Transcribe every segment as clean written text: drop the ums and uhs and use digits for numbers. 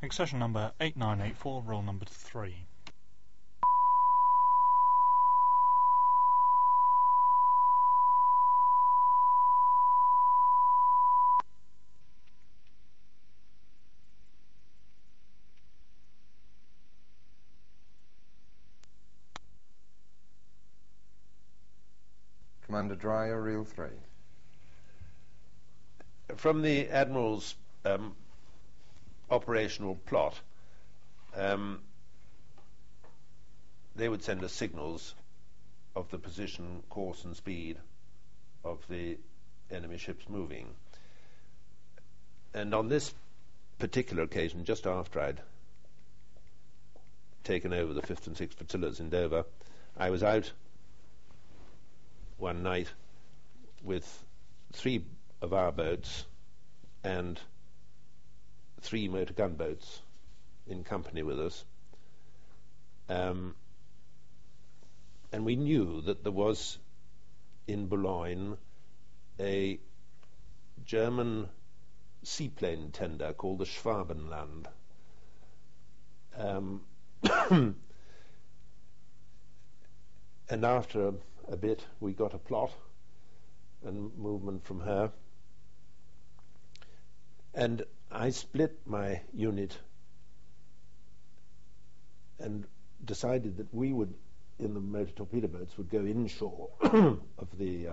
Accession number 8984, roll number 3. Commander Dreyer, reel 3. From the Admiral's operational plot, they would send us signals of the position, course and speed of the enemy ships moving. And on this particular occasion, just after I'd taken over the 5th and 6th flotillas in Dover, I was out one night with 3 of our boats and 3 motor gunboats in company with us. And we knew that there was in Boulogne a German seaplane tender called the Schwabenland. And after a bit we got a plot and movement from her, and I split my unit and decided that we would, in the motor torpedo boats, would go inshore of the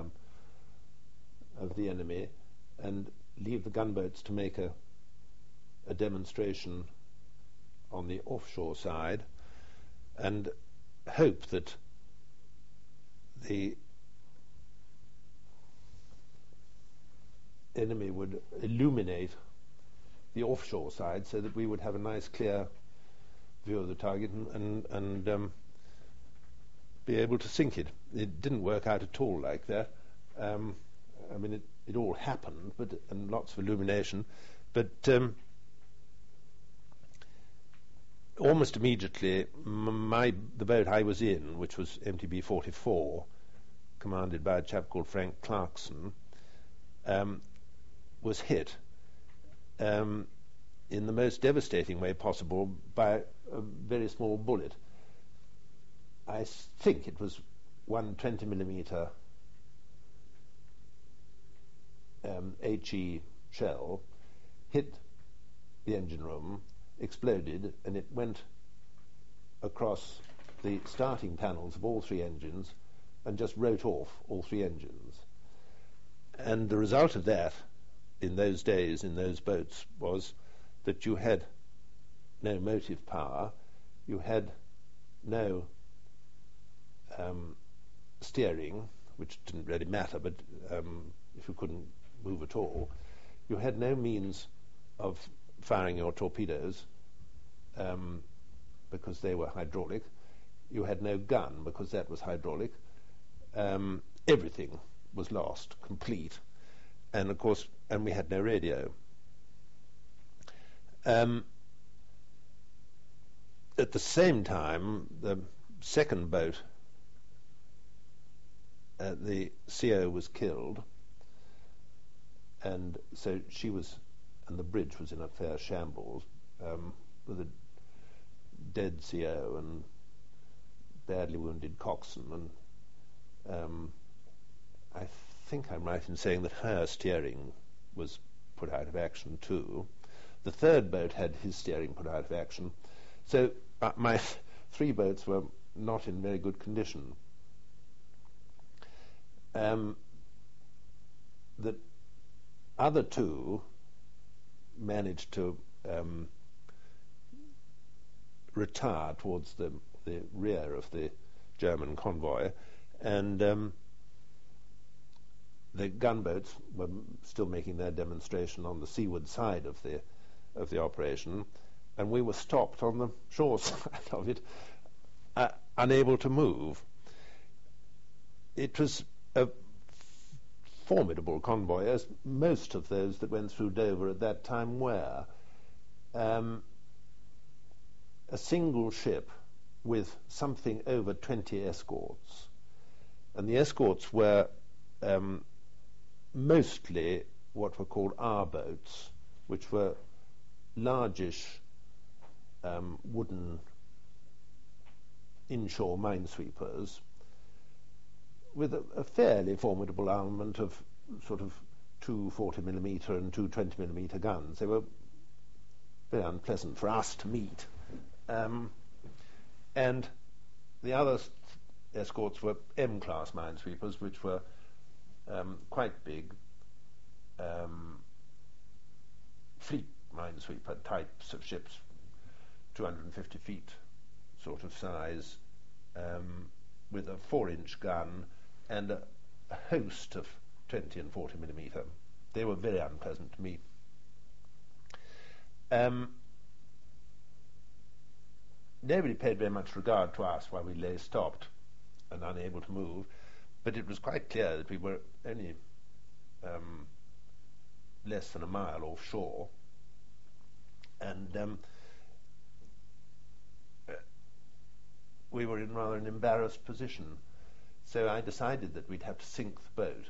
enemy and leave the gunboats to make a demonstration on the offshore side, and hope that the enemy would illuminate the offshore side so that we would have a nice clear view of the target and be able to sink it. It didn't work out at all like that. I mean, it all happened, and lots of illumination, but almost immediately the boat I was in, which was MTB 44, commanded by a chap called Frank Clarkson, was hit in the most devastating way possible by a very small bullet. I think it was one 20mm HE shell, hit the engine room, exploded, and it went across the starting panels of all 3 engines and just wrote off all 3 engines. And the result of that in those days, in those boats, was that you had no motive power, you had no steering, which didn't really matter, but if you couldn't move at all, you had no means of firing your torpedoes because they were hydraulic, you had no gun because that was hydraulic, everything was lost, complete, and of course, and we had no radio. At the same time, the second boat, the CO was killed, and so she was, and the bridge was in a fair shambles, with a dead CO and badly wounded coxswain, and I think I'm right in saying that her steering was put out of action too. The third boat had his steering put out of action, so my 3 boats were not in very good condition. The other 2 managed to retire towards the rear of the German convoy, and the gunboats were still making their demonstration on the seaward side of the operation, and we were stopped on the shore side of it, unable to move. It was a formidable convoy, as most of those that went through Dover at that time were. A single ship with something over 20 escorts, and the escorts were mostly what were called R boats, which were largish wooden inshore minesweepers with a fairly formidable armament of sort of two 40mm and two 20mm guns. They were very unpleasant for us to meet. And the other escorts were M-class minesweepers, which were quite big, fleet minesweeper types of ships, 250 feet sort of size, with a 4-inch gun and a host of 20 and 40mm. They were very unpleasant to meet. Nobody paid very much regard to us while we lay stopped and unable to move, but it was quite clear that we were only less than a mile offshore, and we were in rather an embarrassed position. So I decided that we'd have to sink the boat.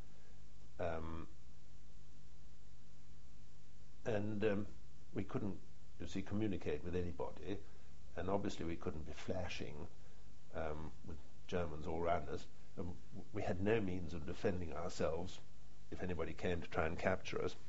And we couldn't, you see, communicate with anybody, and obviously we couldn't be flashing with Germans all around us. We had no means of defending ourselves if anybody came to try and capture us.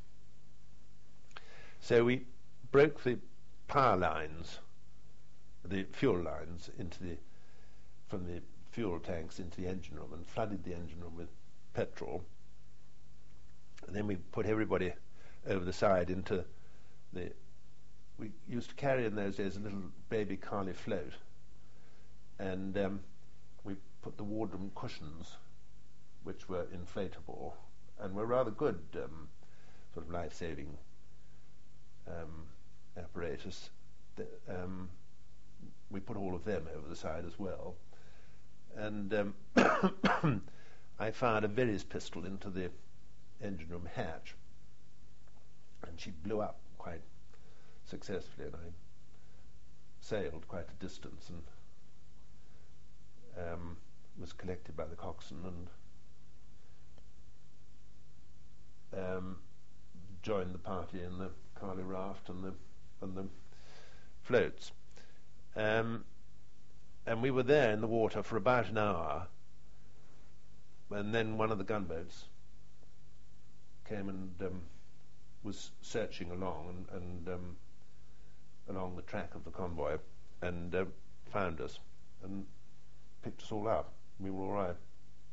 So we broke the power lines, the fuel lines, from the fuel tanks into the engine room, and flooded the engine room with petrol. And then we put everybody over the side into we used to carry in those days a little baby Carly float, and we put the wardroom cushions, which were inflatable and were rather good sort of life-saving apparatus. We put all of them over the side as well, and I fired a Verey's pistol into the engine room hatch, and she blew up quite successfully, and I sailed quite a distance and was collected by the coxswain and joined the party in the Carly raft and the floats. And we were there in the water for about an hour, and then one of the gunboats came and was searching along and along the track of the convoy, and found us and picked us all up. We were all right.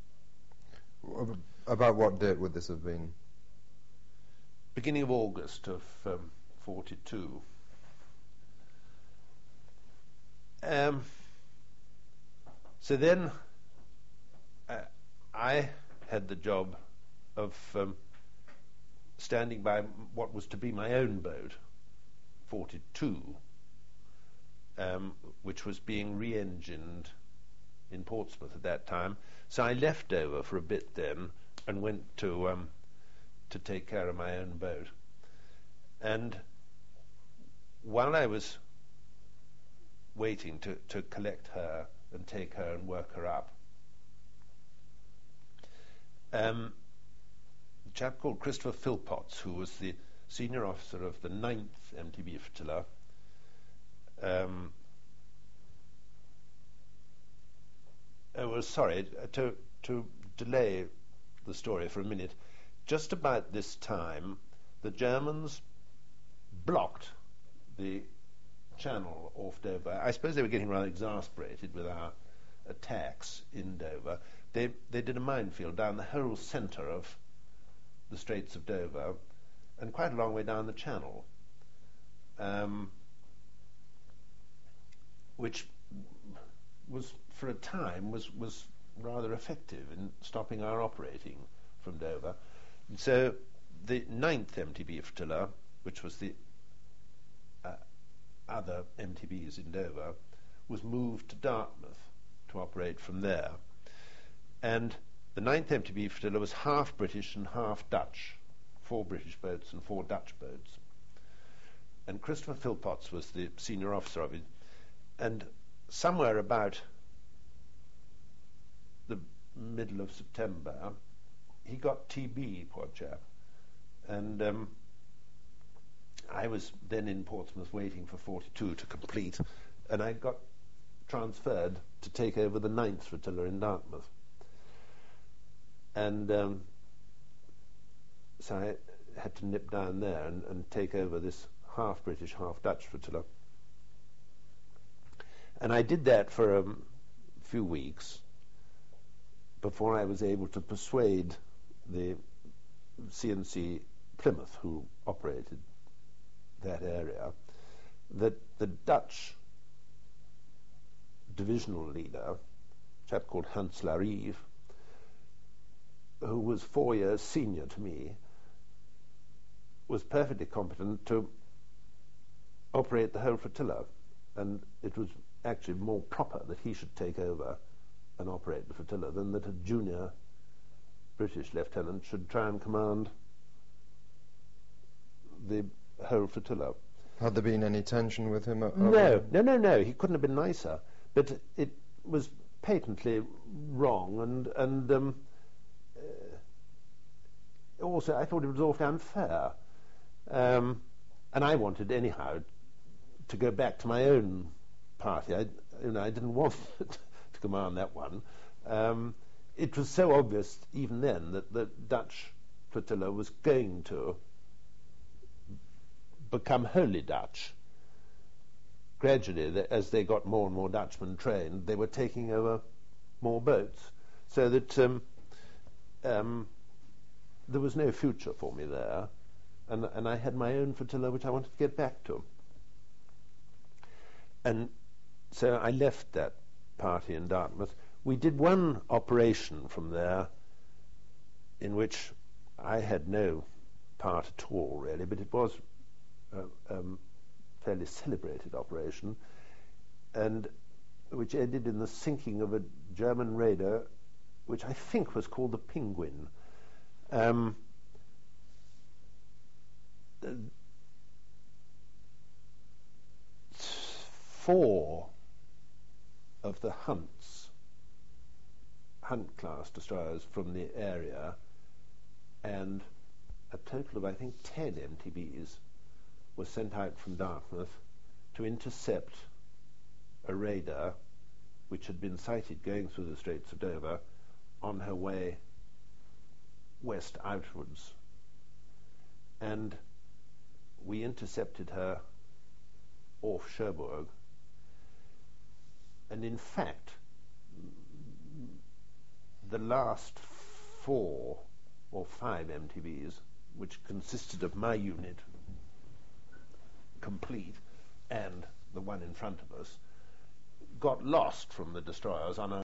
About what date would this have been? Beginning of August of 42. So then I had the job of standing by what was to be my own boat, 42, which was being re-engined in Portsmouth at that time. So I left Dover for a bit then and went to take care of my own boat. And while I was waiting to collect her and take her and work her up, a chap called Christopher Philpotts, who was the senior officer of the 9th MTB Flotilla, was sorry to delay the story for a minute. Just about this time, the Germans blocked the channel off Dover. I suppose they were getting rather exasperated with our attacks in Dover. They did a minefield down the whole centre of the Straits of Dover and quite a long way down the channel, which was, for a time, was rather effective in stopping our operating from Dover. And so the 9th MTB Flotilla, which was the other MTBs in Dover, was moved to Dartmouth to operate from there. And the 9th MTB Flotilla was half British and half Dutch, 4 British boats and 4 Dutch boats. And Christopher Philpotts was the senior officer of it. And somewhere about the middle of September, he got TB, poor chap. And I was then in Portsmouth waiting for 42 to complete, and I got transferred to take over the 9th Flotilla in Dartmouth. And so I had to nip down there and take over this half British, half Dutch flotilla. And I did that for a few weeks before I was able to persuade the CNC Plymouth, who operated that area, that the Dutch divisional leader, a chap called Hans Larive, who was 4 years senior to me, was perfectly competent to operate the whole flotilla, and it was actually more proper that he should take over and operate the flotilla than that a junior British lieutenant should try and command the whole flotilla. Had there been any tension with him? No. He couldn't have been nicer. But it was patently wrong, and also I thought it was awfully unfair. And I wanted, anyhow, to go back to my own party. I didn't want to command that one. It was so obvious even then that the Dutch flotilla was going to become wholly Dutch. Gradually, as they got more and more Dutchmen trained, they were taking over more boats, so that there was no future for me there, and I had my own flotilla which I wanted to get back to. And so I left that party in Dartmouth. We did one operation from there in which I had no part at all, really, but it was a fairly celebrated operation, and which ended in the sinking of a German raider, which I think was called the Penguin. Four of the Hunt-class destroyers from the area, and a total of, I think, 10 MTBs were sent out from Dartmouth to intercept a raider which had been sighted going through the Straits of Dover on her way west outwards. And we intercepted her off Cherbourg, and in fact the last 4 or 5 MTBs, which consisted of my unit complete and the one in front of us, got lost from the destroyers on a